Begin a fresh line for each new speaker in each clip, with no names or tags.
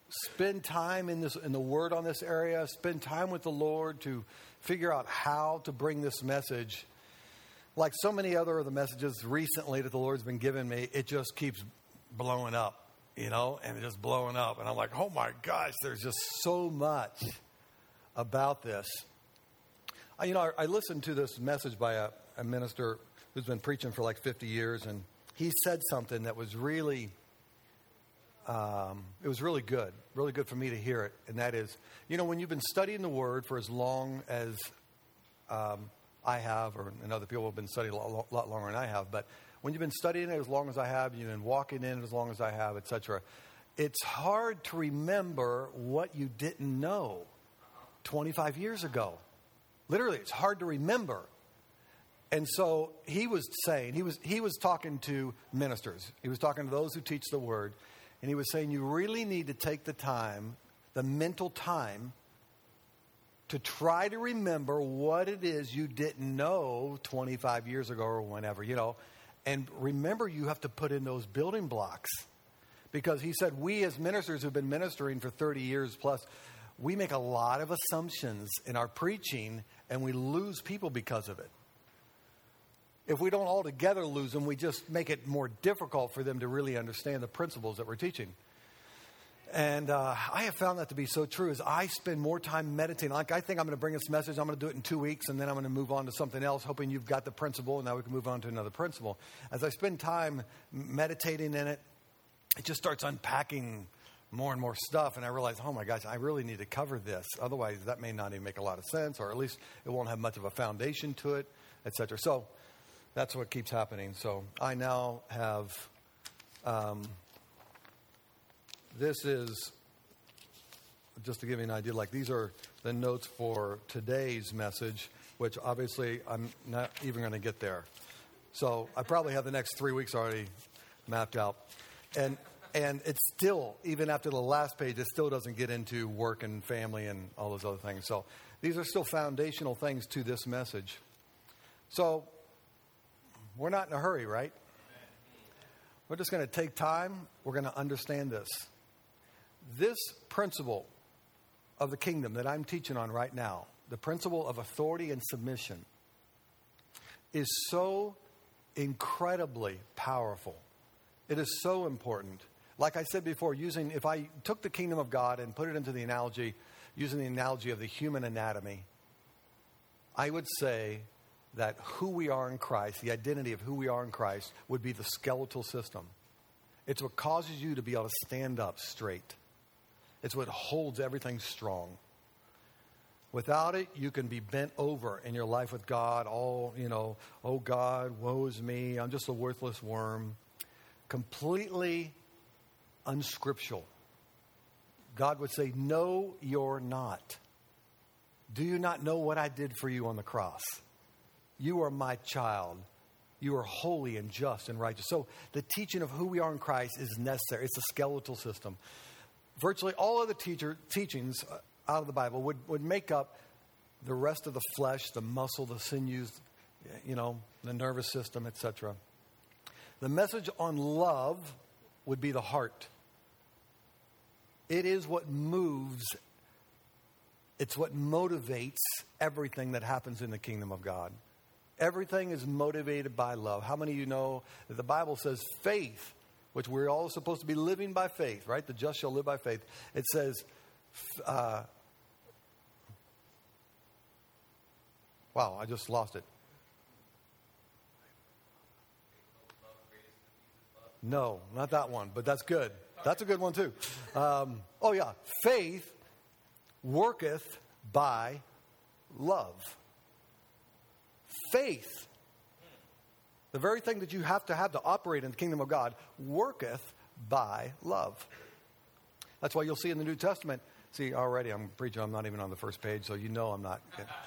spend time in the Word on this area, spend time with the Lord to figure out how to bring this message. Like so many other of the messages recently that the Lord's been giving me, it just keeps blowing up, and just blowing up. And I'm like, oh my gosh, there's just so much about this. I listened to this message by a minister who's been preaching for like 50 years, and he said something that was really, it was really good for me to hear it. And that is, when you've been studying the Word for as long as I have, and other people have been studying a lot longer than I have, but when you've been studying it as long as I have, you've been walking in it as long as I have, etc., it's hard to remember what you didn't know 25 years ago. Literally, it's hard to remember. And so he was saying, he was talking to ministers. He was talking to those who teach the Word. And he was saying, you really need to take the time, the mental time, to try to remember what it is you didn't know 25 years ago or whenever, And remember, you have to put in those building blocks. Because he said, we as ministers who've been ministering for 30 years plus, we make a lot of assumptions in our preaching, and we lose people because of it. If we don't altogether lose them, we just make it more difficult for them to really understand the principles that we're teaching. And I have found that to be so true. As I spend more time meditating, like I think I'm going to bring this message, I'm going to do it in 2 weeks, and then I'm going to move on to something else, hoping you've got the principle, and now we can move on to another principle. As I spend time meditating in it, it just starts unpacking more and more stuff, and I realize, oh my gosh, I really need to cover this. Otherwise, that may not even make a lot of sense, or at least it won't have much of a foundation to it, etc. So that's what keeps happening. So I now have... this is, just to give you an idea, like these are the notes for today's message, which obviously I'm not even going to get there. So I probably have the next 3 weeks already mapped out. And it's still, even after the last page, it still doesn't get into work and family and all those other things. So these are still foundational things to this message. So we're not in a hurry, right? We're just going to take time. We're going to understand this. This principle of the kingdom that I'm teaching on right now, the principle of authority and submission, is so incredibly powerful. It is so important. Like I said before, if I took the kingdom of God and put it into the analogy, using the analogy of the human anatomy, I would say that who we are in Christ, the identity of who we are in Christ, would be the skeletal system. It's what causes you to be able to stand up straight. It's what holds everything strong. Without it, you can be bent over in your life with God. Oh God, woe is me. I'm just a worthless worm. Completely unscriptural. God would say, no, you're not. Do you not know what I did for you on the cross? You are my child. You are holy and just and righteous. So the teaching of who we are in Christ is necessary. It's a skeletal system. Virtually all of the teachings out of the Bible would make up the rest of the flesh, the muscle, the sinews, the nervous system, etc. The message on love would be the heart. It is what moves. It's what motivates everything that happens in the kingdom of God. Everything is motivated by love. How many of you know that the Bible says faith, which we're all supposed to be living by faith, right? The just shall live by faith. It says, wow, I just lost it. No, not that one, but that's good. That's a good one too. Faith worketh by love. Faith, the very thing that you have to operate in the kingdom of God, worketh by love. That's why you'll see in the New Testament, already I'm preaching, I'm not even on the first page, so I'm not.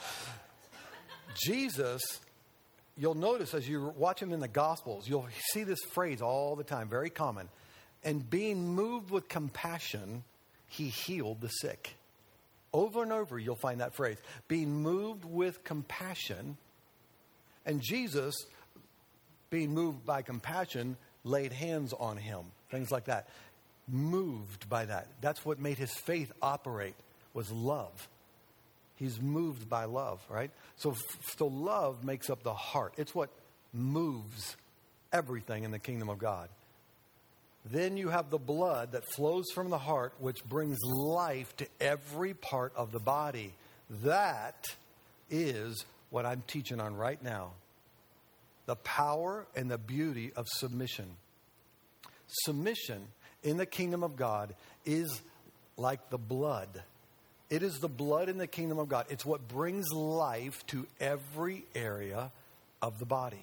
Jesus, you'll notice as you watch him in the Gospels, you'll see this phrase all the time, very common. And being moved with compassion, he healed the sick. Over and over, you'll find that phrase. Being moved with compassion. And Jesus, being moved by compassion, laid hands on him. Things like that. moved by that. That's what made his faith operate, was love. He's moved by love, right? So love makes up the heart. It's what moves everything in the kingdom of God. Then you have the blood that flows from the heart, which brings life to every part of the body. That is what I'm teaching on right now. The power and the beauty of submission. Submission in the kingdom of God is like the blood. It is the blood in the kingdom of God. It's what brings life to every area of the body.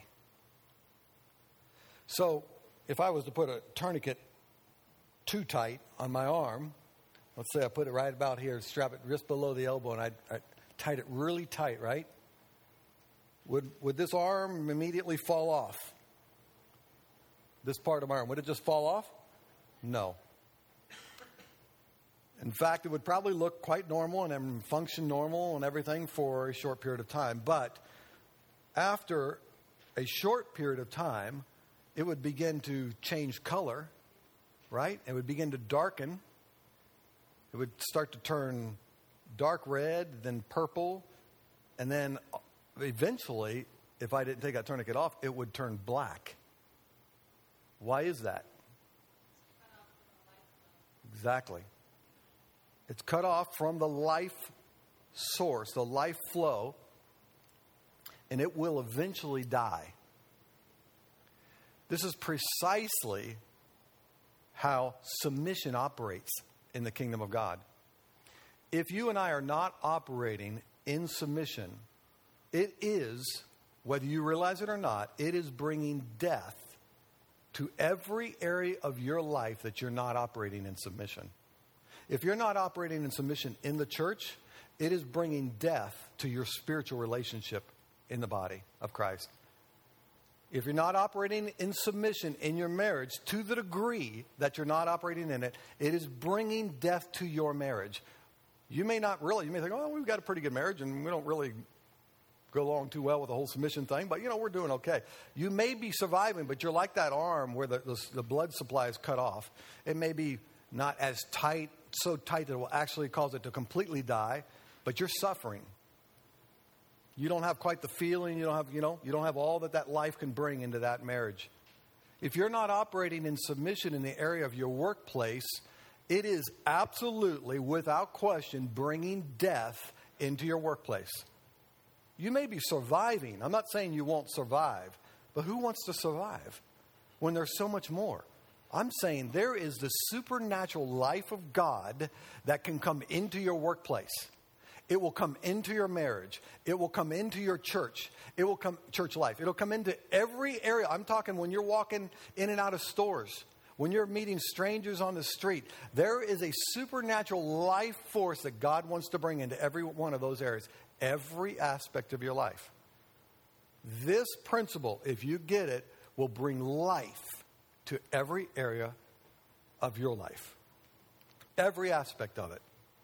So, if I was to put a tourniquet too tight on my arm, let's say I put it right about here, strap it just below the elbow, and I tied it really tight, right? Would this arm immediately fall off? This part of my arm, would it just fall off? No. In fact, it would probably look quite normal and function normal and everything for a short period of time. But after a short period of time, it would begin to change color, right? It would begin to darken. It would start to turn dark red, then purple, and then eventually, if I didn't take that tourniquet off, it would turn black. Why is that? Exactly. It's cut off from the life source, the life flow, and it will eventually die. This is precisely how submission operates in the kingdom of God. If you and I are not operating in submission, it is, whether you realize it or not, it is bringing death to every area of your life that you're not operating in submission. If you're not operating in submission in the church, it is bringing death to your spiritual relationship in the body of Christ. If you're not operating in submission in your marriage to the degree that you're not operating in it, it is bringing death to your marriage. You may not really, you may think, oh, we've got a pretty good marriage and we don't really go along too well with the whole submission thing, but we're doing okay. You may be surviving, but you're like that arm where the blood supply is cut off. It may be not as tight, so tight that it will actually cause it to completely die, but you're suffering. You don't have quite the feeling, you don't have all that life can bring into that marriage. If you're not operating in submission in the area of your workplace, it is absolutely, without question, bringing death into your workplace. You may be surviving. I'm not saying you won't survive, but who wants to survive when there's so much more? I'm saying there is the supernatural life of God that can come into your workplace. It will come into your marriage. It will come into your church. It will come church life. It'll come into every area. I'm talking when you're walking in and out of stores, when you're meeting strangers on the street. There is a supernatural life force that God wants to bring into every one of those areas, every aspect of your life. This principle, if you get it, will bring life to every area of your life. Every aspect of it.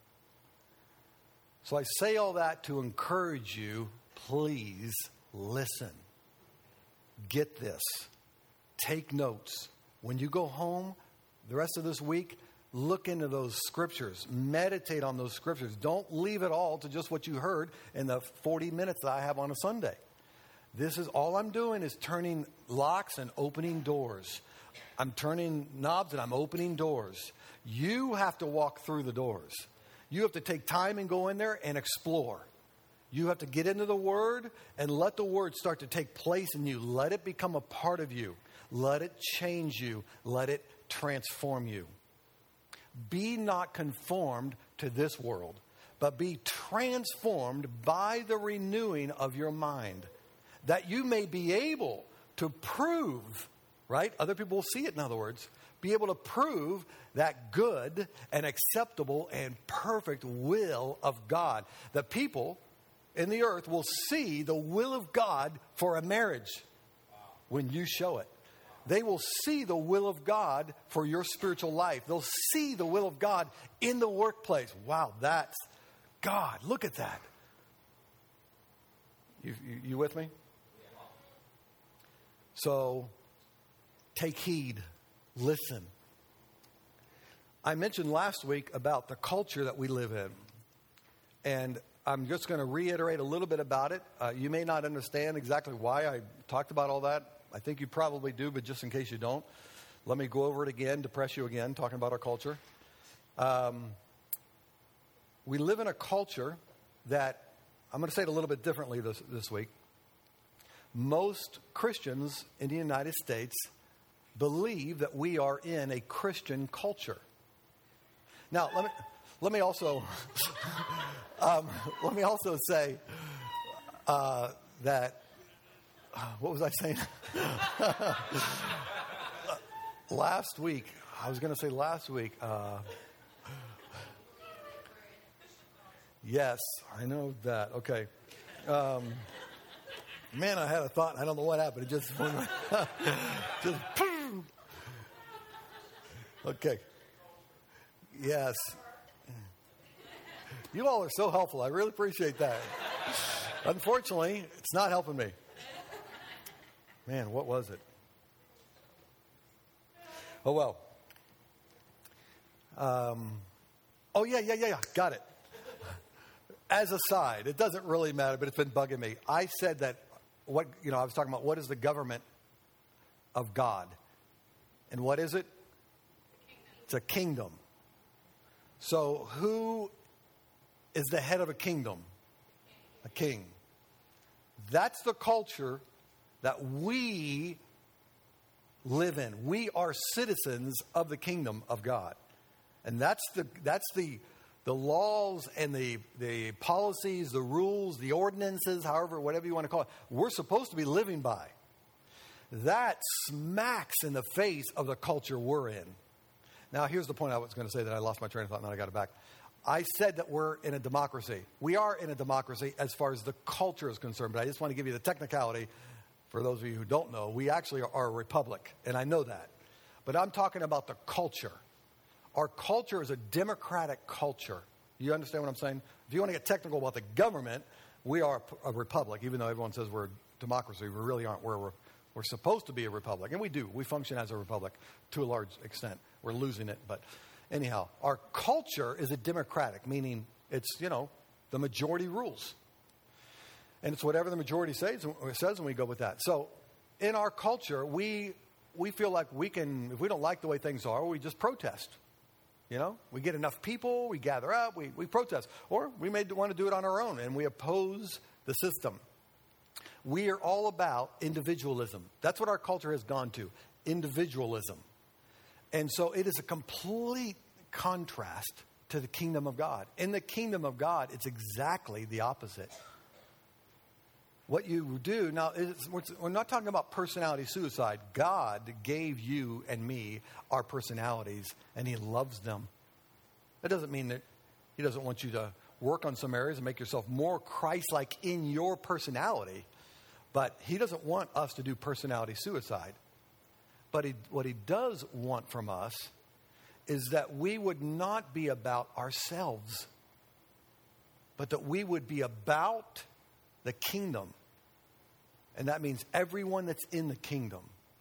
So I say all that to encourage you, please listen. Get this. Take notes. When you go home the rest of this week, look into those scriptures. Meditate on those scriptures. Don't leave it all to just what you heard in the 40 minutes that I have on a Sunday. This is all I'm doing is turning locks and opening doors. I'm turning knobs and I'm opening doors. You have to walk through the doors. You have to take time and go in there and explore. You have to get into the Word and let the Word start to take place in you. Let it become a part of you. Let it change you. Let it transform you. Be not conformed to this world, but be transformed by the renewing of your mind, that you may be able to prove, right? Other people will see it, in other words. Be able to prove that good and acceptable and perfect will of God. The people in the earth will see the will of God for a marriage when you show it. They will see the will of God for your spiritual life. They'll see the will of God in the workplace. Wow, that's God. Look at that. You with me? So, take heed. Listen. I mentioned last week about the culture that we live in. And I'm just going to reiterate a little bit about it. You may not understand exactly why I talked about all that. I think you probably do, but just in case you don't, let me go over it again, depress you again, talking about our culture. We live in a culture that, I'm going to say it a little bit differently this week. Most Christians in the United States believe that we are in a Christian culture. Now, let me also say that what was I saying? Last week, yes, I know that. Okay. Man, I had a thought. I don't know what happened. It just okay. Yes. You all are so helpful. I really appreciate that. Unfortunately, it's not helping me. Man, what was it? Oh, well. Yeah. Got it. As a side, it doesn't really matter, but it's been bugging me. I said that I was talking about what is the government of God. And what is it? It's a kingdom. So who is the head of a kingdom? A king. That's the culture that we live in. We are citizens of the kingdom of God. And that's the laws and the policies, the rules, the ordinances, whatever you want to call it, we're supposed to be living by. That smacks in the face of the culture we're in. Now, here's the point I was going to say that I lost my train of thought and then I got it back. I said that we're in a democracy. We are in a democracy as far as the culture is concerned, but I just want to give you the technicality. For those of you who don't know, we actually are a republic, and I know that. But I'm talking about the culture. Our culture is a democratic culture. You understand what I'm saying? If you want to get technical about the government, we are a republic, even though everyone says we're a democracy. We really aren't. We're supposed to be a republic, and we do. We function as a republic to a large extent. We're losing it, but anyhow, our culture is a democratic, meaning it's, the majority rules. And it's whatever the majority says, and we go with that. So in our culture, we feel like we can, if we don't like the way things are, we just protest. We get enough people, we gather up, we protest. Or we may want to do it on our own, and we oppose the system. We are all about individualism. That's what our culture has gone to, individualism. And so it is a complete contrast to the kingdom of God. In the kingdom of God, it's exactly the opposite. What you do, now, we're not talking about personality suicide. God gave you and me our personalities, and He loves them. That doesn't mean that He doesn't want you to work on some areas and make yourself more Christ-like in your personality. But He doesn't want us to do personality suicide. But what He does want from us is that we would not be about ourselves, but that we would be about the kingdom. And that means everyone that's in the kingdom.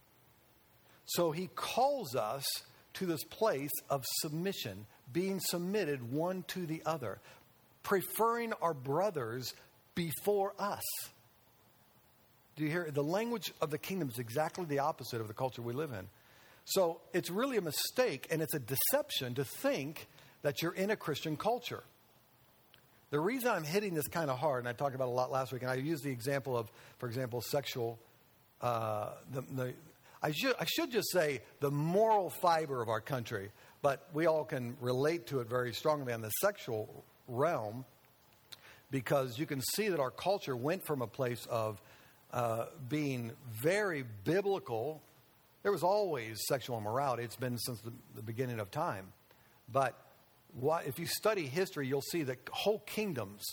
So He calls us to this place of submission, being submitted one to the other, preferring our brothers before us. Do you hear? The language of the kingdom is exactly the opposite of the culture we live in. So it's really a mistake and it's a deception to think that you're in a Christian culture. The reason I'm hitting this kind of hard, and I talked about it a lot last week, and I used the example of, for example, sexual, I should just say the moral fiber of our country, but we all can relate to it very strongly on the sexual realm, because you can see that our culture went from a place of being very biblical. There was always sexual immorality. It's been since the beginning of time. But if you study history, you'll see that whole kingdoms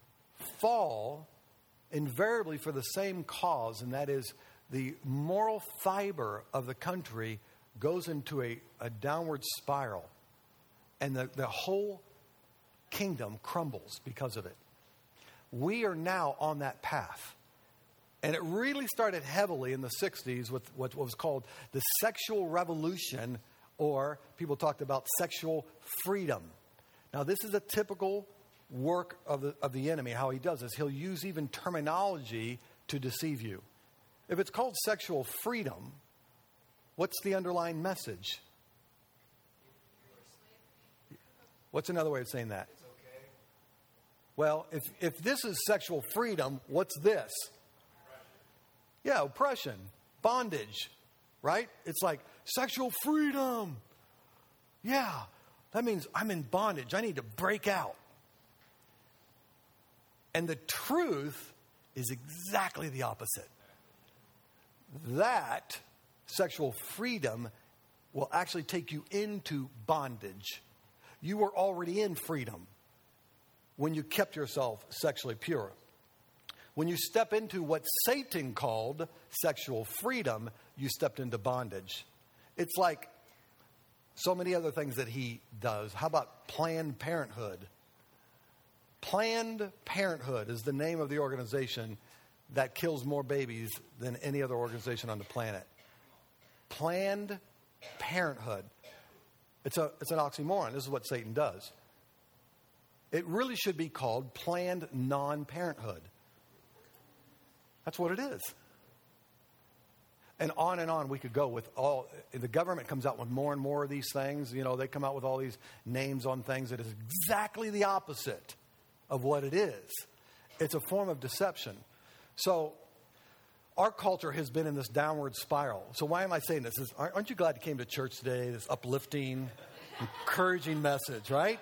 fall invariably for the same cause, and that is the moral fiber of the country goes into a downward spiral, and the whole kingdom crumbles because of it. We are now on that path. And it really started heavily in the 60s with what was called the sexual revolution Or people talked about sexual freedom. Now, this is a typical work of the enemy, how he does this. He'll use even terminology to deceive you. If it's called sexual freedom, what's the underlying message? What's another way of saying that?
It's okay.
Well, if this is sexual freedom, what's this? Yeah, oppression, bondage, right? It's like sexual freedom. Yeah, that means I'm in bondage. I need to break out. And the truth is exactly the opposite. That sexual freedom will actually take you into bondage. You were already in freedom when you kept yourself sexually pure. When you step into what Satan called sexual freedom, you stepped into bondage. It's like so many other things that he does. How about Planned Parenthood? Planned Parenthood is the name of the organization that kills more babies than any other organization on the planet. Planned Parenthood. It's an oxymoron. This is what Satan does. It really should be called Planned Non-Parenthood. That's what it is. And on we could go with all. The government comes out with more and more of these things. You know, they come out with all these names on things that is exactly the opposite of what it is. It's a form of deception. So our culture has been in this downward spiral. So why am I saying this? Aren't you glad you came to church today? This uplifting, encouraging message, right?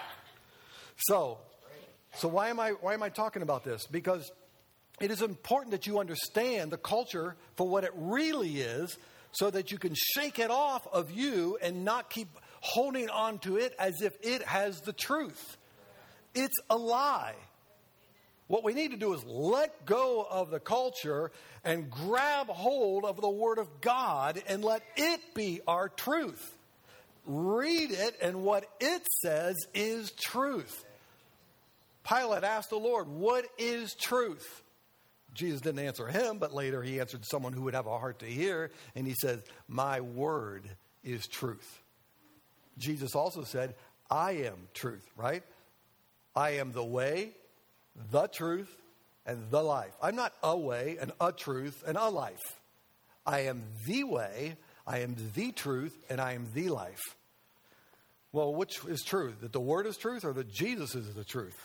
So why am I talking about this? Because it is important that you understand the culture for what it really is, so that you can shake it off of you and not keep holding on to it as if it has the truth. It's a lie. What we need to do is let go of the culture and grab hold of the Word of God and let it be our truth. Read it, and what it says is truth. Pilate asked the Lord, "What is truth?" Jesus didn't answer him, but later he answered someone who would have a heart to hear, and he says, "My word is truth." Jesus also said, "I am truth," right? I am the way, the truth, and the life. I'm not a way and a truth and a life. I am the way, I am the truth, and I am the life. Well, which is truth? That the Word is truth, or that Jesus is the truth?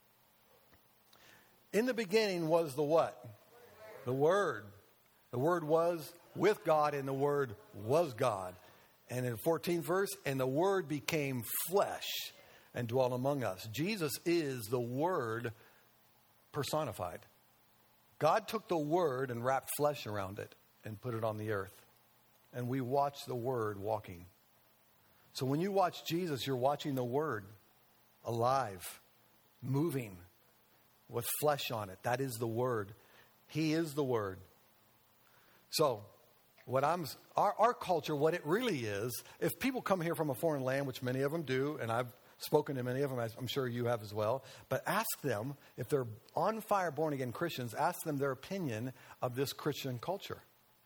In the beginning was the what? The Word. The Word was with God, and the Word was God. And in the 14th verse, and the Word became flesh and dwelt among us. Jesus is the Word personified. God took the Word and wrapped flesh around it and put it on the earth. And we watch the Word walking. So when you watch Jesus, you're watching the Word alive, moving, with flesh on it. That is the Word. He is the Word. So, our culture, what it really is, if people come here from a foreign land, which many of them do, and I've spoken to many of them, I'm sure you have as well, but ask them, if they're on fire, born-again Christians, ask them their opinion of this Christian culture.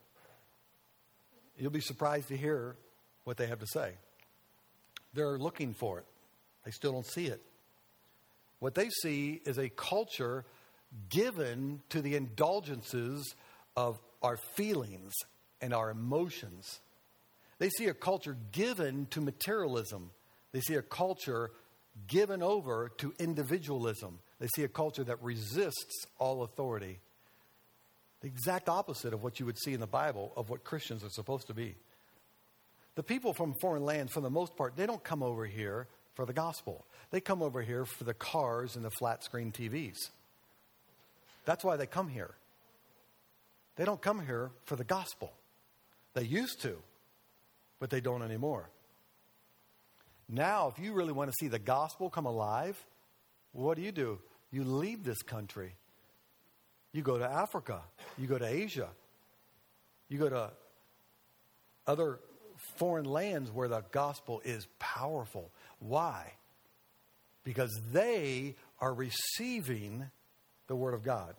You'll be surprised to hear what they have to say. They're looking for it. They still don't see it. What they see is a culture given to the indulgences of our feelings and our emotions. They see a culture given to materialism. They see a culture given over to individualism. They see a culture that resists all authority. The exact opposite of what you would see in the Bible of what Christians are supposed to be. The people from foreign lands, for the most part, they don't come over here for the gospel. They come over here for the cars and the flat screen TVs. That's why they come here. They don't come here for the gospel. They used to, but they don't anymore. Now, if you really want to see the gospel come alive, what do? You leave this country. You go to Africa. You go to Asia. You go to other foreign lands where the gospel is powerful. Why? Because they are receiving the Word of God.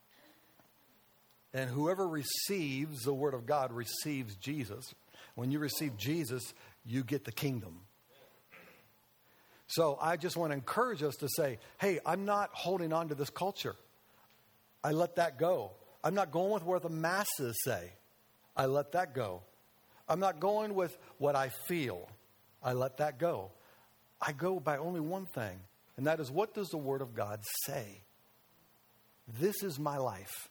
And whoever receives the Word of God receives Jesus. When you receive Jesus, you get the kingdom. So I just want to encourage us to say, hey, I'm not holding on to this culture. I let that go. I'm not going with what the masses say. I let that go. I'm not going with what I feel. I let that go. I go by only one thing, and that is, what does the Word of God say? This is my life.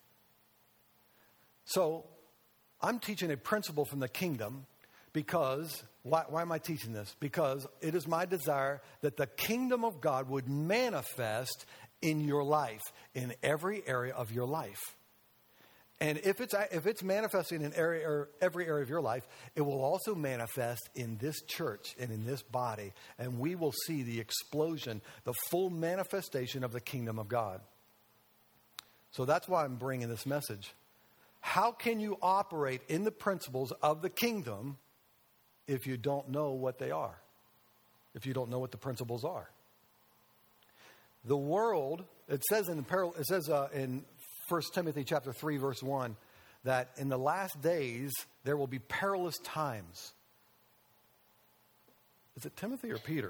So I'm teaching a principle from the kingdom because, why am I teaching this? Because it is my desire that the kingdom of God would manifest in your life, in every area of your life. And if it's manifesting in every area of your life, it will also manifest in this church and in this body. And we will see the explosion, the full manifestation of the kingdom of God. So that's why I'm bringing this message. How can you operate in the principles of the kingdom if you don't know what they are? If you don't know what the principles are? The world, it says in 1 Timothy chapter 3, verse 1, that in the last days there will be perilous times. Is it Timothy or Peter?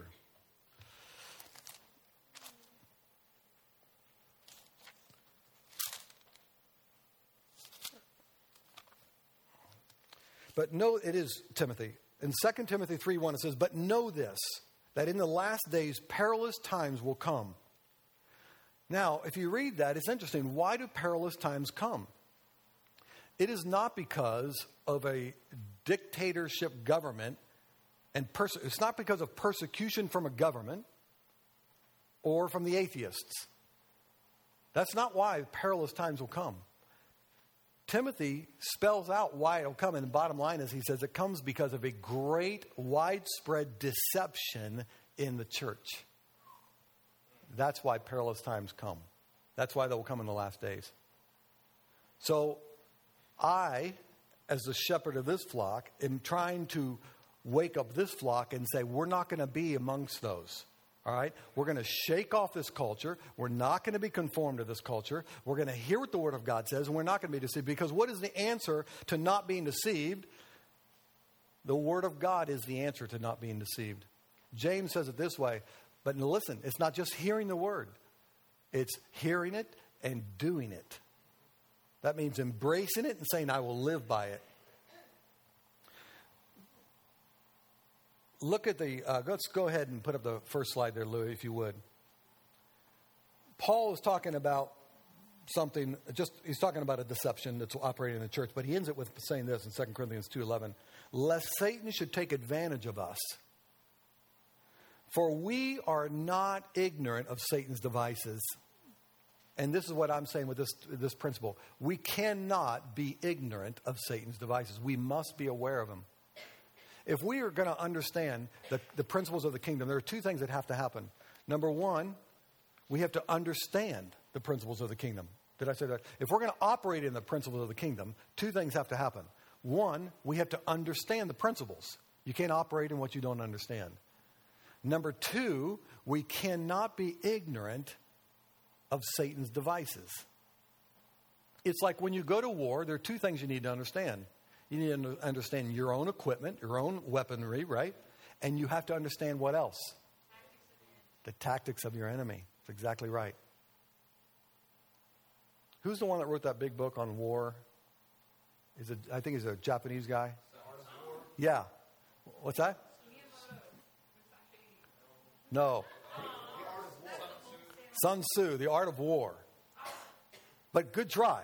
But no, it is Timothy. In 2 Timothy 3:1 it says, "But know this, that in the last days perilous times will come." Now, if you read that, it's interesting. Why do perilous times come? It is not because of a dictatorship government, and it's not because of persecution from a government or from the atheists. That's not why perilous times will come. Timothy spells out why it'll come, and the bottom line is he says it comes because of a great widespread deception in the church. That's why perilous times come. That's why they will come in the last days. So I, as the shepherd of this flock, am trying to wake up this flock and say, we're not going to be amongst those. All right? We're going to shake off this culture. We're not going to be conformed to this culture. We're going to hear what the Word of God says, and we're not going to be deceived. Because what is the answer to not being deceived? The Word of God is the answer to not being deceived. James says it this way, but listen, it's not just hearing the Word. It's hearing it and doing it. That means embracing it and saying, I will live by it. Look at let's go ahead and put up the first slide there, Louis, if you would. Paul is talking about something, he's talking about a deception that's operating in the church, but he ends it with saying this in 2 Corinthians 2:11, lest Satan should take advantage of us. For we are not ignorant of Satan's devices. And this is what I'm saying with this principle. We cannot be ignorant of Satan's devices. We must be aware of them. If we are going to understand the principles of the kingdom, there are two things that have to happen. Number one, we have to understand the principles of the kingdom. Did I say that? If we're going to operate in the principles of the kingdom, two things have to happen. One, we have to understand the principles. You can't operate in what you don't understand. Number two, we cannot be ignorant of Satan's devices. It's like when you go to war, there are two things you need to understand. You need to understand your own equipment, your own weaponry, right? And you have to understand what else? The tactics of your enemy. That's exactly right. Who's the one that wrote that big book on war? I think he's a Japanese guy. Yeah. What's that? No. Sun Tzu, The Art of War. But good try.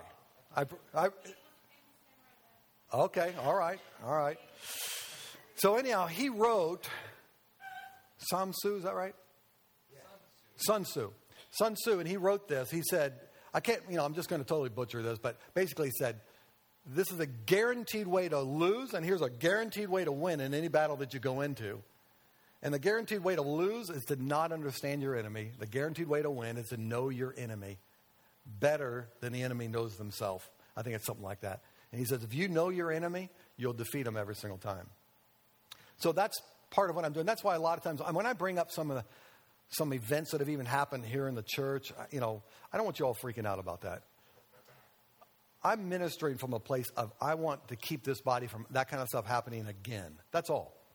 Okay, all right. So anyhow, he wrote Sun Tzu, is that right? Yeah. Sun Tzu, and he wrote this. He said, I'm just going to totally butcher this, but basically he said, this is a guaranteed way to lose, and here's a guaranteed way to win in any battle that you go into. And the guaranteed way to lose is to not understand your enemy. The guaranteed way to win is to know your enemy better than the enemy knows themselves. I think it's something like that. And he says, if you know your enemy, you'll defeat him every single time. So that's part of what I'm doing. That's why a lot of times when I bring up some events that have even happened here in the church, I don't want you all freaking out about that. I'm ministering from a place of I want to keep this body from that kind of stuff happening again. That's all.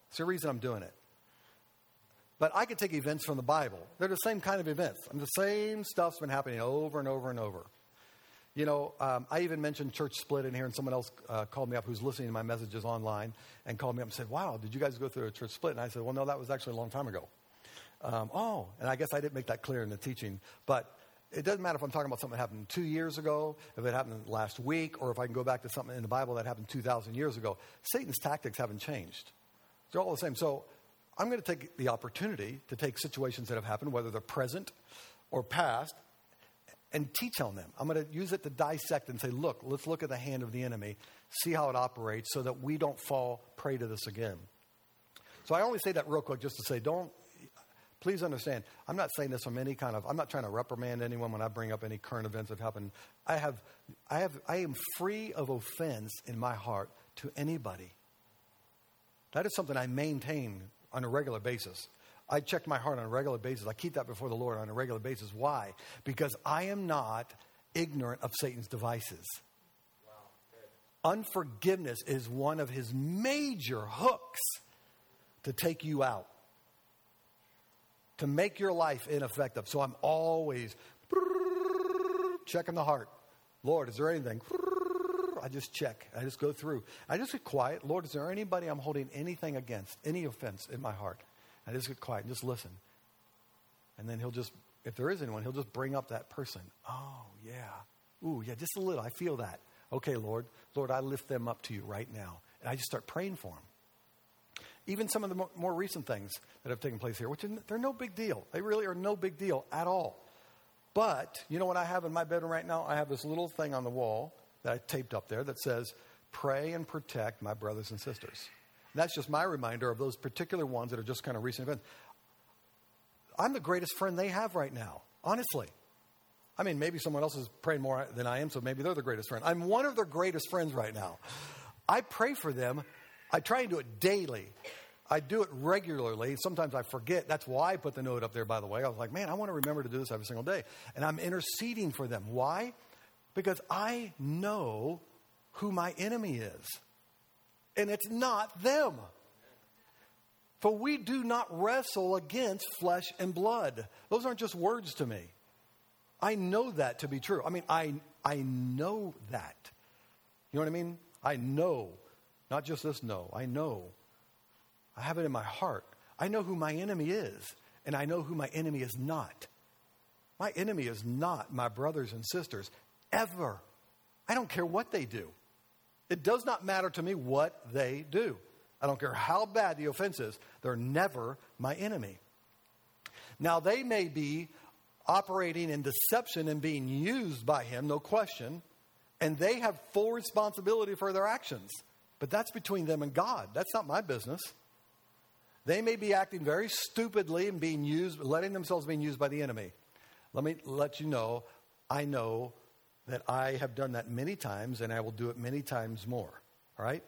It's the reason I'm doing it. But I could take events from the Bible. They're the same kind of events. The same stuff's been happening over and over and over. You know, I even mentioned church split in here, and someone else called me up who's listening to my messages online and called me up and said, wow, did you guys go through a church split? And I said, well, no, that was actually a long time ago. And I guess I didn't make that clear in the teaching. But it doesn't matter if I'm talking about something that happened 2 years ago, if it happened last week, or if I can go back to something in the Bible that happened 2,000 years ago. Satan's tactics haven't changed. They're all the same. So I'm going to take the opportunity to take situations that have happened, whether they're present or past, and teach on them. I'm going to use it to dissect and say, look, let's look at the hand of the enemy, see how it operates so that we don't fall prey to this again. So I only say that real quick just to say, please understand, I'm not saying this from I'm not trying to reprimand anyone when I bring up any current events that have happened. I am free of offense in my heart to anybody. That is something I maintain on a regular basis. I check my heart on a regular basis. I keep that before the Lord on a regular basis. Why? Because I am not ignorant of Satan's devices. Wow. Unforgiveness is one of his major hooks to take you out, to make your life ineffective. So I'm always checking the heart. Lord, is there anything? I just check. I just go through. I just get quiet. Lord, is there anybody I'm holding anything against, any offense in my heart? I just get quiet and just listen. And then if there is anyone, he'll just bring up that person. Oh, yeah. Ooh, yeah, just a little. I feel that. Okay, Lord, I lift them up to you right now. And I just start praying for them. Even some of the more recent things that have taken place here, they're no big deal. They really are no big deal at all. But you know what I have in my bedroom right now? I have this little thing on the wall that I taped up there that says, pray and protect my brothers and sisters. And that's just my reminder of those particular ones that are just kind of recent events. I'm the greatest friend they have right now, honestly. I mean, maybe someone else is praying more than I am, so maybe they're the greatest friend. I'm one of their greatest friends right now. I pray for them. I try and do it daily. I do it regularly. Sometimes I forget. That's why I put the note up there, by the way. I was like, man, I want to remember to do this every single day. And I'm interceding for them. Why? Because I know who my enemy is. And it's not them. For we do not wrestle against flesh and blood. Those aren't just words to me. I know that to be true. I mean, I know that. You know what I mean? I know. Not just this know. I know. I have it in my heart. I know who my enemy is. And I know who my enemy is not. My enemy is not my brothers and sisters. Ever. I don't care what they do. It does not matter to me what they do. I don't care how bad the offense is. They're never my enemy. Now, they may be operating in deception and being used by him, no question. And they have full responsibility for their actions. But that's between them and God. That's not my business. They may be acting very stupidly and being used, letting themselves being used by the enemy. Let me let you know, I know that I have done that many times, and I will do it many times more. All right?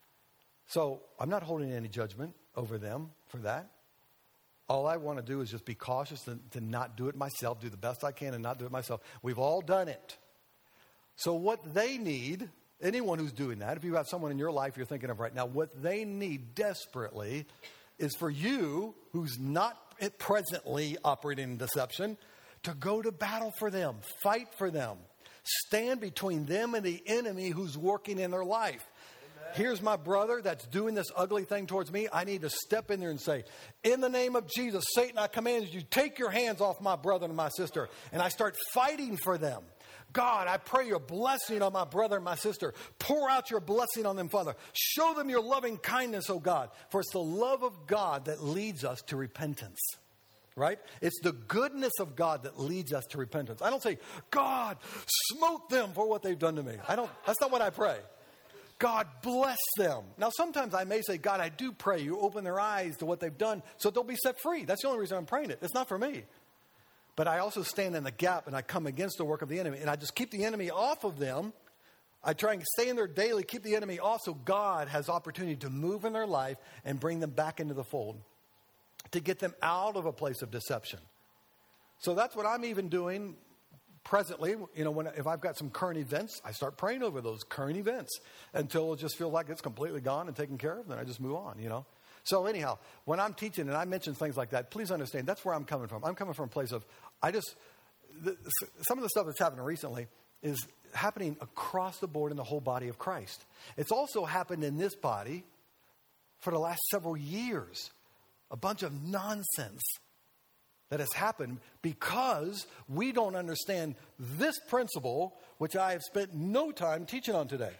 So I'm not holding any judgment over them for that. All I want to do is just be cautious to not do it myself, do the best I can and not do it myself. We've all done it. So what they need, anyone who's doing that, if you have someone in your life you're thinking of right now, what they need desperately is for you, who's not presently operating in deception, to go to battle for them, fight for them. Stand between them and the enemy who's working in their life. Amen. Here's my brother that's doing this ugly thing towards me. I need to step in there and say, in the name of Jesus, Satan, I command you, take your hands off my brother and my sister. And I start fighting for them. God, I pray your blessing on my brother and my sister. Pour out your blessing on them, Father. Show them your loving kindness, oh God. For it's the love of God that leads us to repentance. Right? It's the goodness of God that leads us to repentance. I don't say, God, smote them for what they've done to me. That's not what I pray. God, bless them. Now, sometimes I may say, God, I do pray you open their eyes to what they've done so they'll be set free. That's the only reason I'm praying it. It's not for me. But I also stand in the gap and I come against the work of the enemy. And I just keep the enemy off of them. I try and stay in there daily, keep the enemy off so God has opportunity to move in their life and bring them back into the fold, to get them out of a place of deception. So that's what I'm even doing presently. You know, if I've got some current events, I start praying over those current events until it just feels like it's completely gone and taken care of. Then I just move on, you know. So anyhow, when I'm teaching and I mention things like that, please understand that's where I'm coming from. I'm coming from a place of, some of the stuff that's happening recently is happening across the board in the whole body of Christ. It's also happened in this body for the last several years. A bunch of nonsense that has happened because we don't understand this principle, which I have spent no time teaching on today.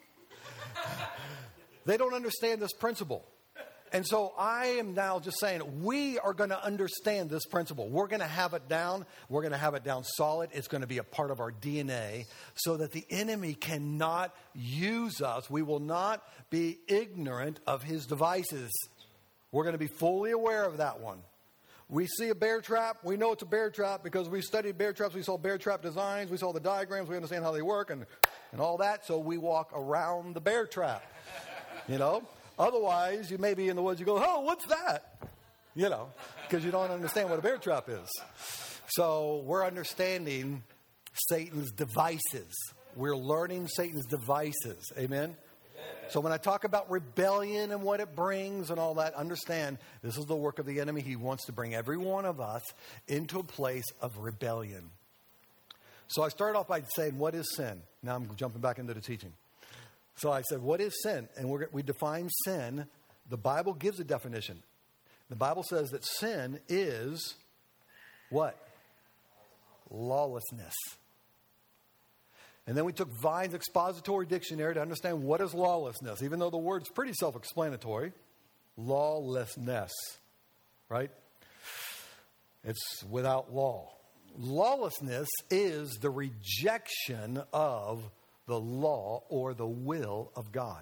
They don't understand this principle. And so I am now just saying we are going to understand this principle. We're going to have it down. We're going to have it down solid. It's going to be a part of our DNA so that the enemy cannot use us. We will not be ignorant of his devices. We're going to be fully aware of that one. We see a bear trap. We know it's a bear trap because we studied bear traps. We saw bear trap designs. We saw the diagrams. We understand how they work and all that. So we walk around the bear trap, you know. Otherwise, you may be in the woods, you go, oh, what's that? You know, because you don't understand what a bear trap is. So we're understanding Satan's devices. We're learning Satan's devices. Amen? So when I talk about rebellion and what it brings and all that, understand this is the work of the enemy. He wants to bring every one of us into a place of rebellion. So I started off by saying, what is sin? Now I'm jumping back into the teaching. So I said, what is sin? And we define sin. The Bible gives a definition. The Bible says that sin is what? Lawlessness. And then we took Vine's expository dictionary to understand what is lawlessness, even though the word's pretty self-explanatory. Lawlessness, right? It's without law. Lawlessness is the rejection of the law or the will of God,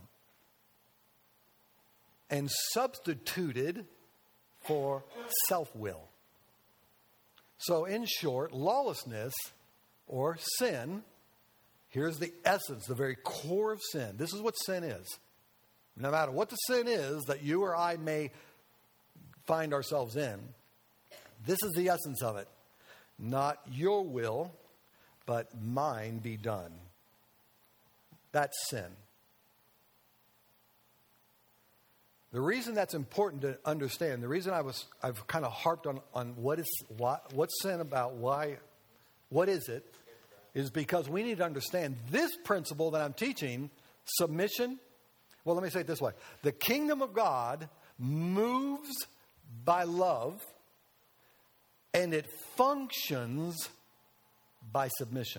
and substituted for self-will. So in short, lawlessness or sin, here's the essence, the very core of sin. This is what sin is. No matter what the sin is that you or I may find ourselves in, this is the essence of it. Not your will, but mine be done. That's sin. The reason that's important to understand, the reason I've kind of harped on what's sin about, what is it, is because we need to understand this principle that I'm teaching, submission. Well, let me say it this way. The kingdom of God moves by love, and it functions by submission.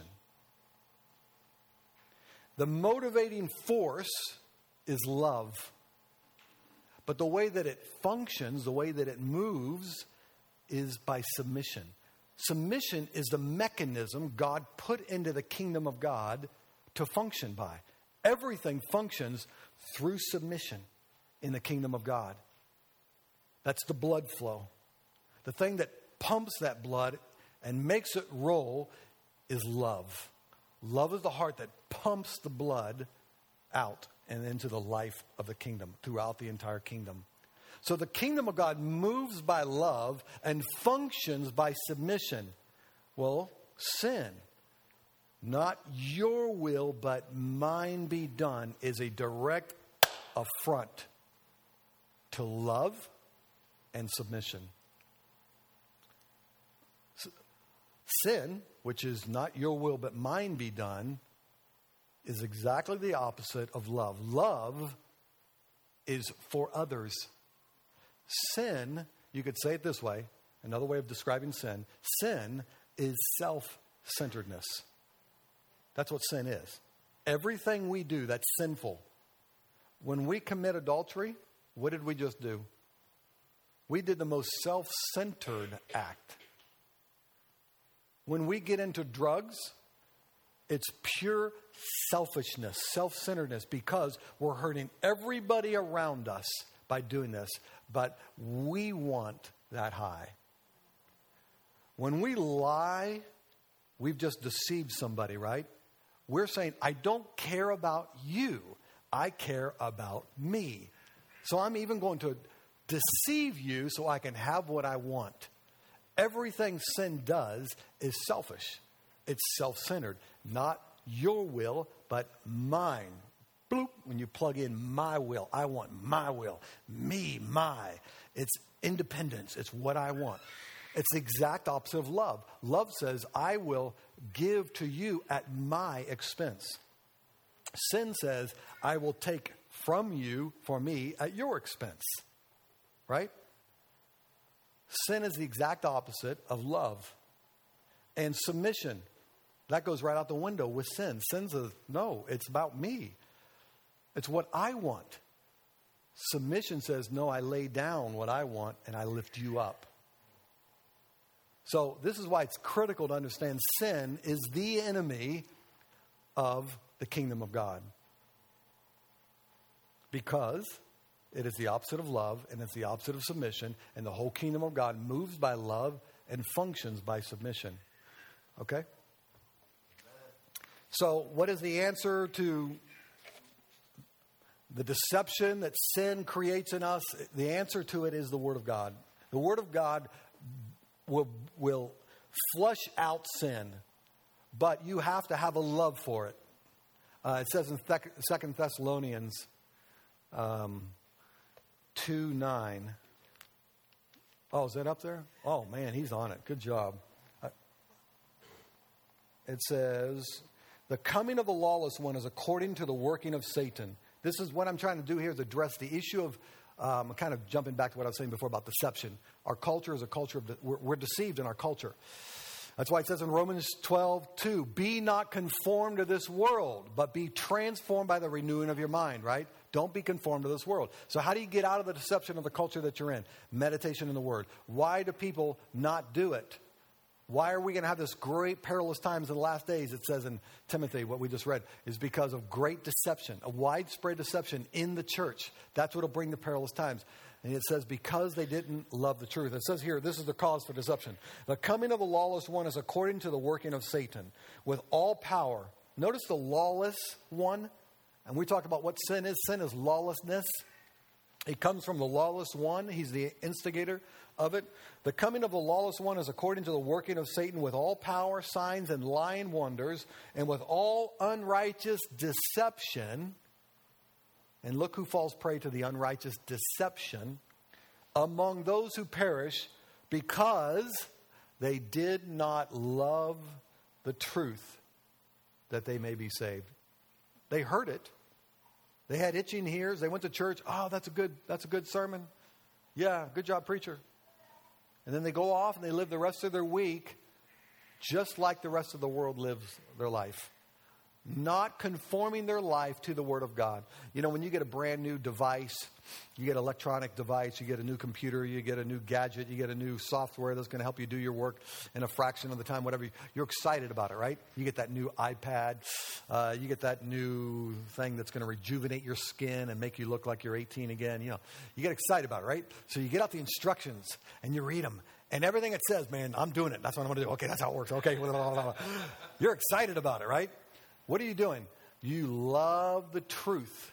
The motivating force is love. But the way that it functions, the way that it moves, is by submission. Submission is the mechanism God put into the kingdom of God to function by. Everything functions through submission in the kingdom of God. That's the blood flow. The thing that pumps that blood and makes it roll is love. Love is the heart that pumps the blood out and into the life of the kingdom, throughout the entire kingdom. So the kingdom of God moves by love and functions by submission. Well, sin, not your will, but mine be done, is a direct affront to love and submission. Sin, which is not your will but mine be done, is exactly the opposite of love. Love is for others. Sin, you could say it this way, another way of describing sin, sin is self-centeredness. That's what sin is. Everything we do that's sinful. When we commit adultery, what did we just do? We did the most self-centered act. When we get into drugs, it's pure selfishness, self-centeredness, because we're hurting everybody around us by doing this, but we want that high. When we lie, we've just deceived somebody, right? We're saying, I don't care about you. I care about me. So I'm even going to deceive you so I can have what I want. Everything sin does is selfish. It's self-centered. Not your will, but mine. bloop, when you plug in my will. I want my will. Me, my. It's independence. It's what I want. It's the exact opposite of love. Love says, I will give to you at my expense. Sin says, I will take from you for me at your expense. Right? Sin is the exact opposite of love. And submission, that goes right out the window with sin. Sin says, no, it's about me. It's what I want. Submission says, no, I lay down what I want and I lift you up. So this is why it's critical to understand sin is the enemy of the kingdom of God. Because it is the opposite of love and it's the opposite of submission. And the whole kingdom of God moves by love and functions by submission. Okay? So what is the answer to the deception that sin creates in us? The answer to it is the Word of God. The Word of God will flush out sin, but you have to have a love for it. It says in 2 Thessalonians 2:9. Oh, is that up there? Oh, man, he's on it. Good job. It says, the coming of the lawless one is according to the working of Satan. This is what I'm trying to do here is address the issue of, kind of jumping back to what I was saying before about deception. Our culture is a culture of, we're deceived in our culture. That's why it says in Romans 12:2, be not conformed to this world, but be transformed by the renewing of your mind, right? Don't be conformed to this world. So how do you get out of the deception of the culture that you're in? Meditation in the Word. Why do people not do it? Why are we going to have this great perilous times in the last days? It says in Timothy, what we just read, is because of great deception, a widespread deception in the church. That's what will bring the perilous times. And it says, because they didn't love the truth. It says here, this is the cause for deception. The coming of the lawless one is according to the working of Satan with all power. Notice the lawless one. And we talked about what sin is. Sin is lawlessness. It comes from the lawless one. He's the instigator of it. The coming of the lawless one is according to the working of Satan with all power, signs, and lying wonders, and with all unrighteous deception. And look who falls prey to the unrighteous deception among those who perish because they did not love the truth that they may be saved. They heard it. They had itching ears. They went to church. Oh, that's a good sermon. Yeah, good job, preacher. And then they go off and they live the rest of their week just like the rest of the world lives their life. Not conforming their life to the Word of God. You know, when you get a brand new device, you get an electronic device, you get a new computer, you get a new gadget, you get a new software that's going to help you do your work in a fraction of the time, whatever. You're excited about it, right? You get that new iPad. You get that new thing that's going to rejuvenate your skin and make you look like you're 18 again. You know, you get excited about it, right? So you get out the instructions and you read them. And everything it says, man, I'm doing it. That's what I'm going to do. Okay, that's how it works. Okay. You're excited about it, right? What are you doing? You love the truth.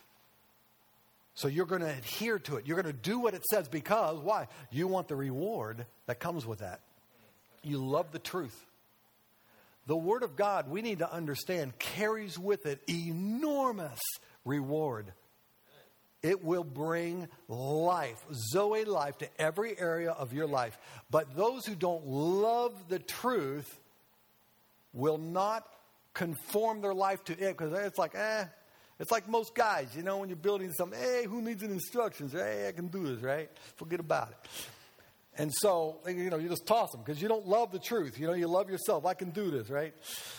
So you're going to adhere to it. You're going to do what it says because, why? You want the reward that comes with that. You love the truth. The Word of God, we need to understand, carries with it enormous reward. It will bring life, Zoe life, to every area of your life. But those who don't love the truth will not conform their life to it, because it's like, it's like most guys, you know, when you're building something, hey, who needs an instructions? Hey, I can do this, right? Forget about it. And so, you know, you just toss them because you don't love the truth. You know, you love yourself. I can do this, right?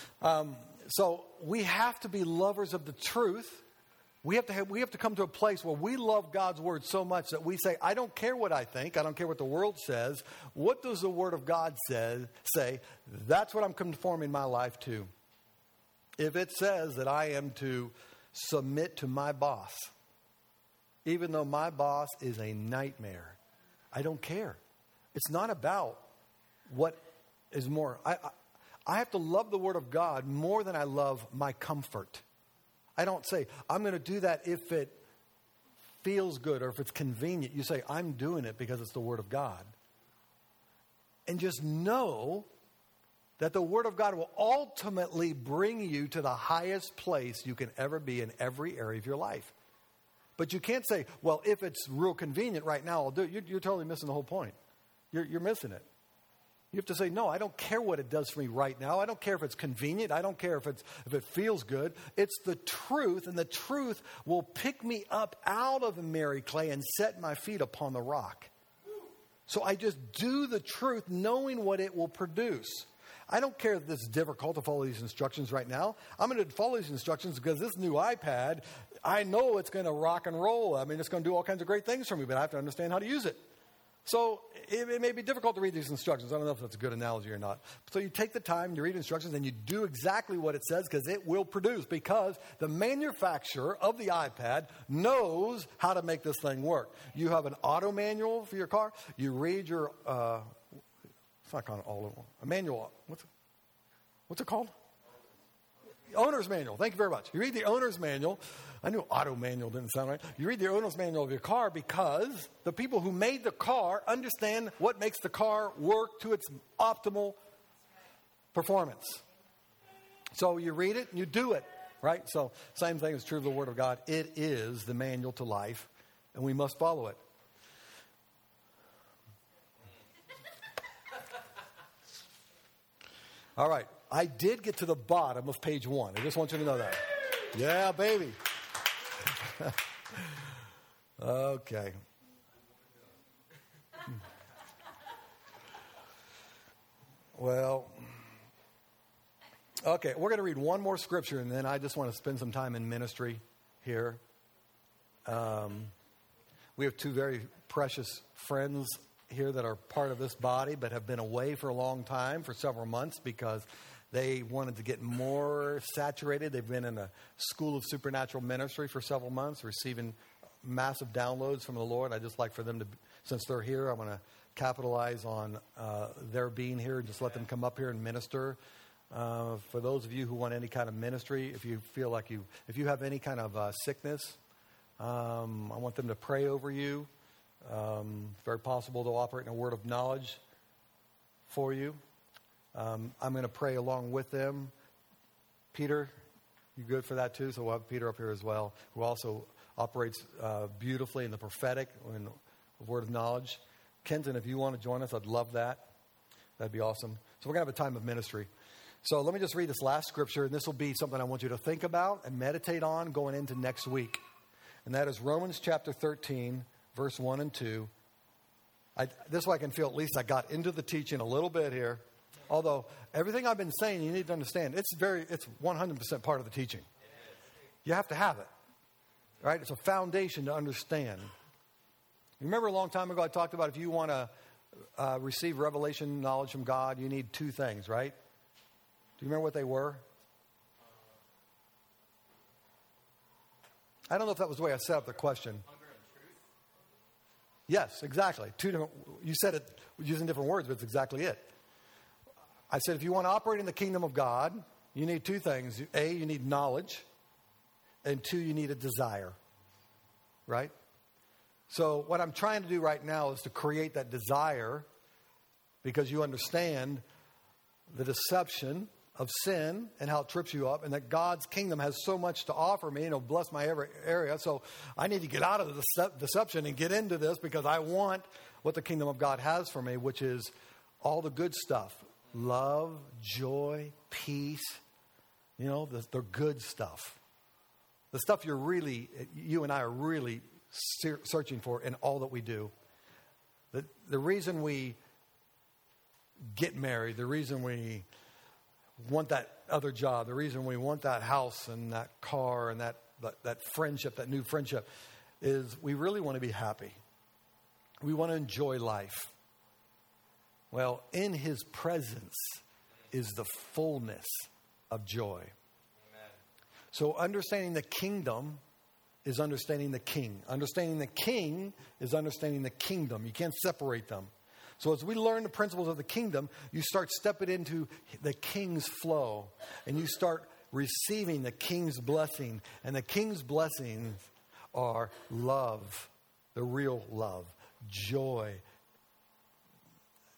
So we have to be lovers of the truth. We have to come to a place where we love God's Word so much that we say, I don't care what I think. I don't care what the world says. What does the Word of God say? That's what I'm conforming my life to. If it says that I am to submit to my boss, even though my boss is a nightmare, I don't care. It's not about what is more. I have to love the Word of God more than I love my comfort. I don't say, I'm going to do that if it feels good or if it's convenient. You say, I'm doing it because it's the Word of God. And just know that the Word of God will ultimately bring you to the highest place you can ever be in every area of your life. But you can't say, well, if it's real convenient right now, I'll do it. You're totally missing the whole point. You're missing it. You have to say, no, I don't care what it does for me right now. I don't care if it's convenient. I don't care if it feels good. It's the truth, and the truth will pick me up out of the miry clay and set my feet upon the rock. So I just do the truth knowing what it will produce. I don't care if it's difficult to follow these instructions right now. I'm going to follow these instructions because this new iPad, I know it's going to rock and roll. I mean, it's going to do all kinds of great things for me, but I have to understand how to use it. So it may be difficult to read these instructions. I don't know if that's a good analogy or not. So you take the time, you read instructions, and you do exactly what it says because it will produce. Because the manufacturer of the iPad knows how to make this thing work. You have an auto manual for your car. You read your, it's not called an auto, a manual. What's it called? Owner's manual. Thank you very much. You read the owner's manual. I knew auto manual didn't sound right. You read the owner's manual of your car because the people who made the car understand what makes the car work to its optimal performance. So you read it and you do it, right? So same thing is true of the Word of God. It is the manual to life, and we must follow it. All right. I did get to the bottom of page 1. I just want you to know that. Yeah, baby. Okay. Well, okay, we're going to read one more scripture, and then I just want to spend some time in ministry here. We have two very precious friends here that are part of this body, but have been away for a long time, for several months, because they wanted to get more saturated. They've been in a school of supernatural ministry for several months, receiving massive downloads from the Lord. I'd just like for them to, since they're here, I want to capitalize on their being here and just let them come up here and minister. For those of you who want any kind of ministry, if you feel like if you have any kind of sickness, I want them to pray over you. It's very possible they'll operate in a word of knowledge for you. I'm going to pray along with them. Peter, you good for that too? So we'll have Peter up here as well, who also operates beautifully in the prophetic, in the word of knowledge. Kenton, if you want to join us, I'd love that. That'd be awesome. So we're going to have a time of ministry. So let me just read this last scripture, and this will be something I want you to think about and meditate on going into next week. And that is Romans chapter 13, verse 1 and 2. This way I can feel at least I got into the teaching a little bit here. Although everything I've been saying, you need to understand, it's 100% part of the teaching. You have to have it, right? It's a foundation to understand. You remember a long time ago I talked about if you want to receive revelation knowledge from God, you need two things, right? Do you remember what they were? I don't know if that was the way I set up the question.
Hunger and truth?
Yes, exactly. Two different. You said it using different words, but it's exactly it. I said if you want to operate in the kingdom of God, you need two things. A, you need knowledge. And two, you need a desire. Right? So what I'm trying to do right now is to create that desire because you understand the deception of sin and how it trips you up, and that God's kingdom has so much to offer me and it'll bless my every area. So I need to get out of the deception and get into this because I want what the kingdom of God has for me, which is all the good stuff. Love, joy, peace, the good stuff. The stuff you and I are really searching for in all that we do. The reason we get married, the reason we want that other job, the reason we want that house and that car and that friendship, that new friendship, is we really want to be happy. We want to enjoy life. Well, in His presence is the fullness of joy. Amen. So understanding the kingdom is understanding the king. Understanding the king is understanding the kingdom. You can't separate them. So as we learn the principles of the kingdom, you start stepping into the king's flow. And you start receiving the king's blessing. And the king's blessings are love, the real love, joy,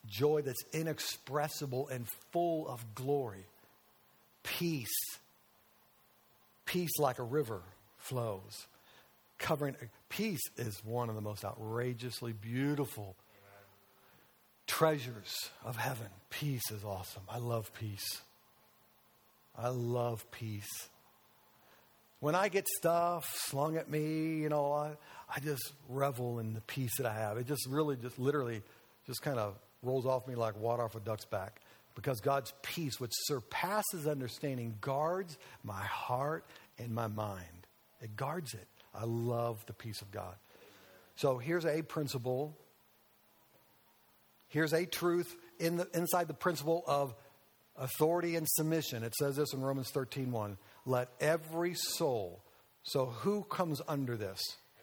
joy that's inexpressible and full of glory. Peace. Peace like a river flows. Peace is one of the most outrageously beautiful treasures of heaven. Peace is awesome. I love peace. I love peace. When I get stuff slung at me, I just revel in the peace that I have. It just really, literally kind of rolls off me like water off a duck's back. Because God's peace, which surpasses understanding, guards my heart and my mind. It guards it. I love the peace of God. So here's a principle. Here's a truth inside the principle of authority and submission. It says this in Romans 13:1. Let every soul. So who comes under this?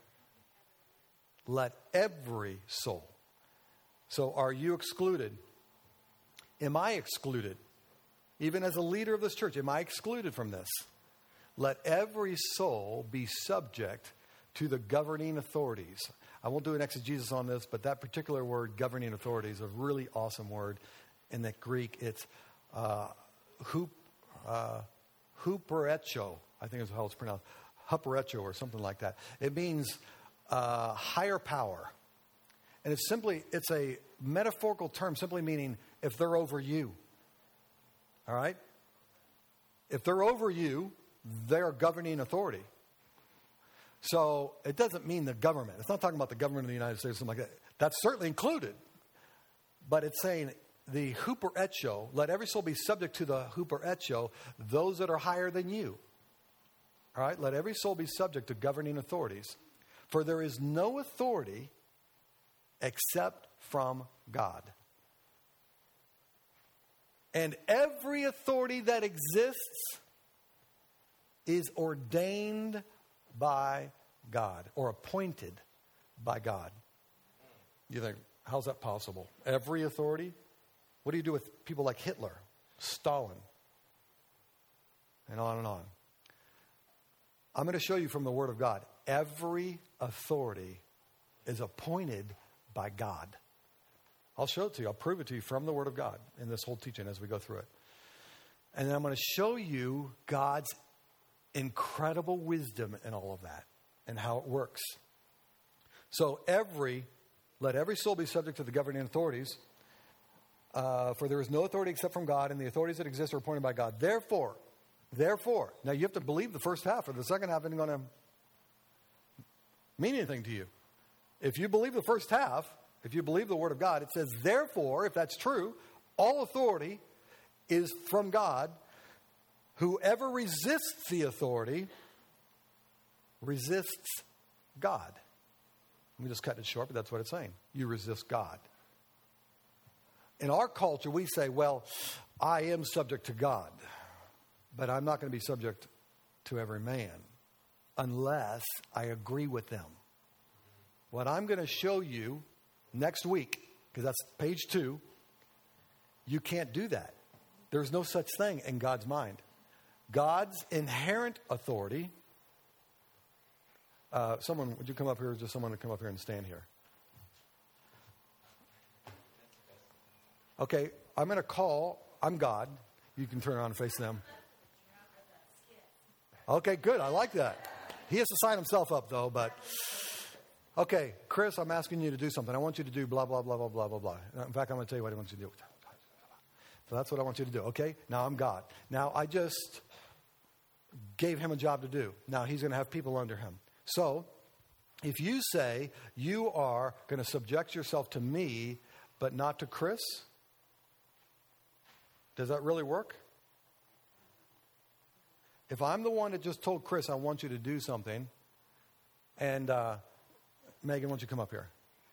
Let every soul. So are you excluded? Am I excluded? Even as a leader of this church, am I excluded from this? Let every soul be subject to the governing authorities. I won't do an exegesis on this, but that particular word, governing authorities, is a really awesome word. In the Greek, it's huperecho, I think is how it's pronounced. Huperecho or something like that. It means higher power. And it's a metaphorical term simply meaning if they're over you. All right? If they're over you, they're governing authority. So it doesn't mean the government. It's not talking about the government of the United States or something like that. That's certainly included. But it's saying the huperecho, let every soul be subject to the huperecho, those that are higher than you. All right? Let every soul be subject to governing authorities. For there is no authority except from God. And every authority that exists is ordained by God or appointed by God. You think, how's that possible? Every authority? What do you do with people like Hitler, Stalin, and on and on? I'm going to show you from the Word of God. Every authority is appointed by God. I'll show it to you. I'll prove it to you from the Word of God in this whole teaching as we go through it. And then I'm going to show you God's incredible wisdom in all of that and how it works. So let every soul be subject to the governing authorities, for there is no authority except from God, and the authorities that exist are appointed by God. Therefore, now you have to believe the first half, or the second half isn't going to mean anything to you. If you believe the first half, if you believe the Word of God, it says, therefore, if that's true, all authority is from God. Whoever resists the authority resists God. Let me just cut it short, but that's what it's saying. You resist God. In our culture, we say, well, I am subject to God, but I'm not going to be subject to every man unless I agree with them. What I'm going to show you next week, because that's page 2, you can't do that. There's no such thing in God's mind. God's inherent authority. Someone, would you come up here? Just someone to come up here and stand here. Okay, I'm going to call. I'm God. You can turn around and face them. Okay, good. I like that. He has to sign himself up, though, but... Okay, Chris, I'm asking you to do something. I want you to do blah, blah, blah, blah, blah, blah, blah. In fact, I'm going to tell you what I want you to do. So that's what I want you to do, okay? Now I'm God. Now I just gave him a job to do. Now he's going to have people under him. So if you say you are going to subject yourself to me, but not to Chris, does that really work? If I'm the one that just told Chris I want you to do something, and... Megan, why don't you come up here?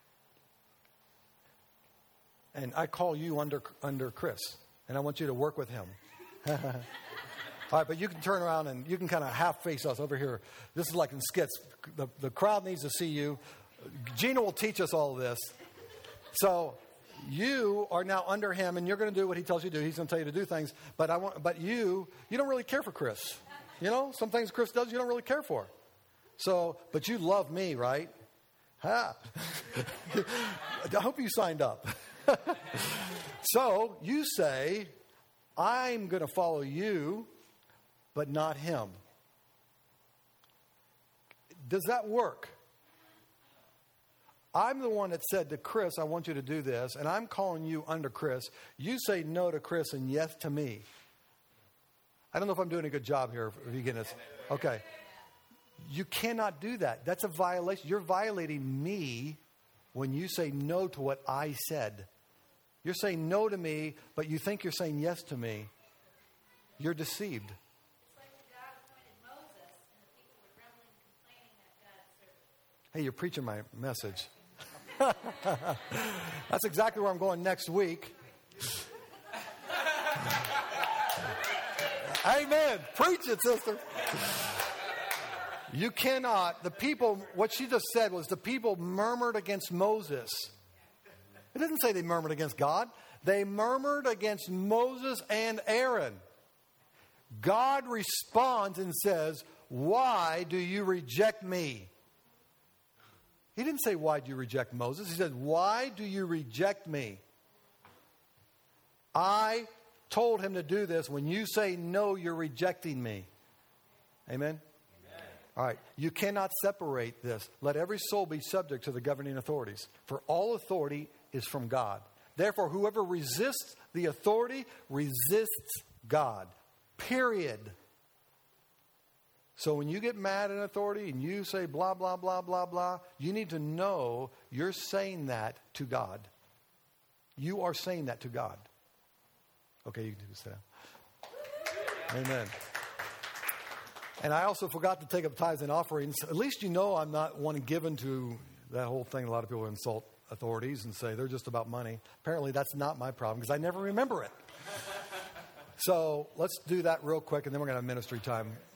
And I call you under Chris, and I want you to work with him. All right, but you can turn around and you can kind of half face us over here. This is like in skits. The crowd needs to see you. Gina will teach us all of this. So you are now under him, and you're going to do what he tells you to do. He's going to tell you to do things, but you don't really care for Chris. You know, some things Chris does you don't really care for. So, but you love me, right? I hope you signed up. So you say, I'm going to follow you, but not him. Does that work? I'm the one that said to Chris, I want you to do this, and I'm calling you under Chris. You say no to Chris and yes to me. I don't know if I'm doing a good job here. If you get this. Okay. You cannot do that. That's a violation. You're violating me when you say no to what I said. You're saying no to me, but you think you're saying yes to me. You're deceived.
It's like when God appointed Moses and the people were grumbling and complaining that God served.
Hey, you're preaching my message. That's exactly where I'm going next week. Amen. Preach it, sister. You cannot. The people, what she just said was the people murmured against Moses. It doesn't say they murmured against God. They murmured against Moses and Aaron. God responds and says, why do you reject me? He didn't say, why do you reject Moses? He said, why do you reject me? I told him to do this. When you say no, you're rejecting me. Amen? All right. You cannot separate this. Let every soul be subject to the governing authorities. For all authority is from God. Therefore, whoever resists the authority resists God. Period. So when you get mad at authority and you say blah, blah, blah, blah, blah, you need to know you're saying that to God. You are saying that to God. Okay, you can sit down. Amen. And I also forgot to take up tithes and offerings. At least you know I'm not one given to that whole thing. A lot of people insult authorities and say they're just about money. Apparently that's not my problem because I never remember it. So let's do that real quick and then we're going to have ministry time.